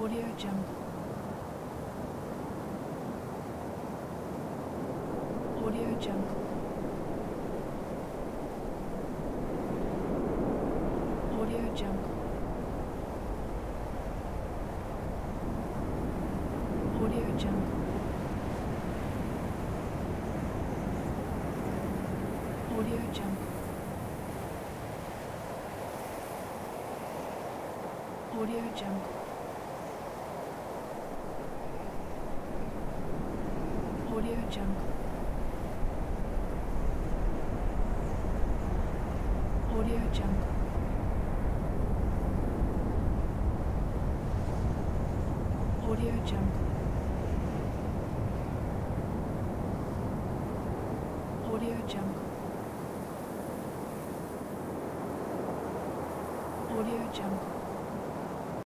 Audio Jungle. Audio Jungle. Audio Jungle. Audio Jungle. Audio Jungle. Audio Jungle. Audio Jungle. Audio Jungle. Audio Jungle. Audio Jungle. Audio Jungle.